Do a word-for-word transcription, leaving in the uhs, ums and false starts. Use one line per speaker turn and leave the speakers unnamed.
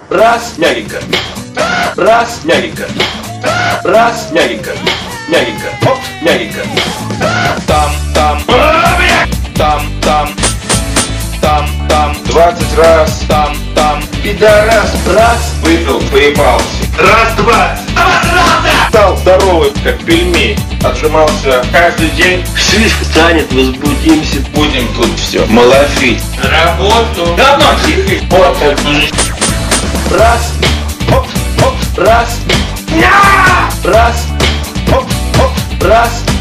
Раз, мягенько. Раз, мягенько. Раз, мягенько. Мягенько. Оп, мягенько.
Там, там, там, там, там, там,
Двадцать раз.
там, там.
Пидорас.
Раз,
Выпил, поебался.
раз, два.
Стал здоровый, как пельмень. Отжимался каждый день.
Слишком занят, возбудимся.
Будем тут все малофить.
Работу.
Давно тихо. Вот это же.
Раз,
Оп, оп.
раз,
Ня!
раз,
Оп, оп.
раз.